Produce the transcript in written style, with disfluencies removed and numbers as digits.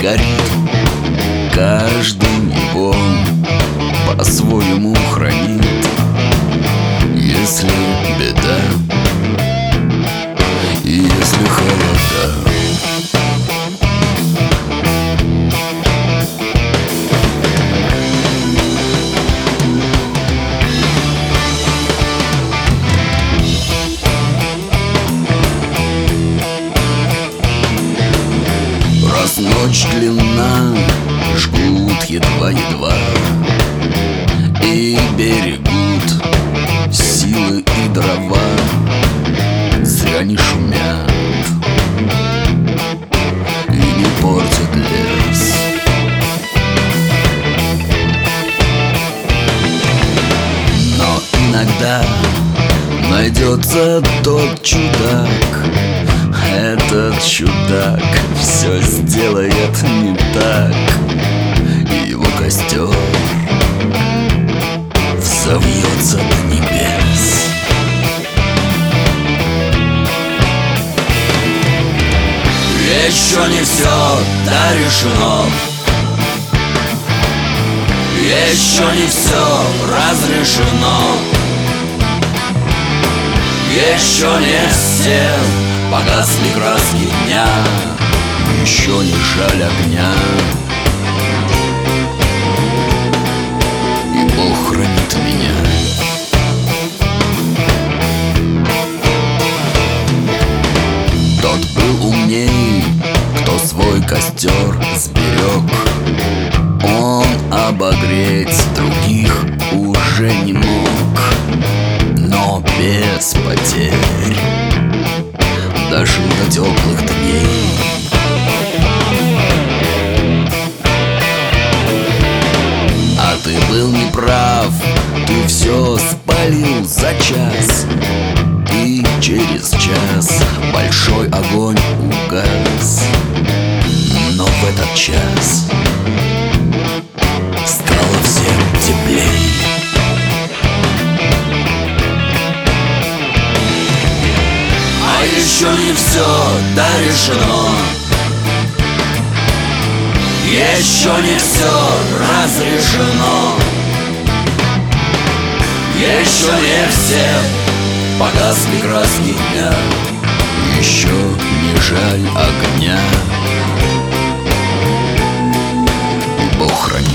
горит, каждый его по-своему хранит. Если беда и если холода, раз ночь длинна, жгут едва-едва и берегут силы и дрова, зря не шумят и не портят лес. Но иногда найдется тот чудак, этот чудак все сделает не так, и его костер взовьется до небес. Еще не все дорешено, еще не все разрешено, еще не все погасли краски дня, еще не жаль огня, и Бог хранит меня. Тот был умней, кто свой костер сберег. Он обогреть других уже не мог, но без потерь дожил до теплых дней. А ты был неправ, ты все спалил за час, и через час большой огонь угас. Но в этот час стало всем теплей. А еще не все дорешено, еще не все разрешено, еще не все погасли краски дня, еще не жаль огня, и Бог хранит.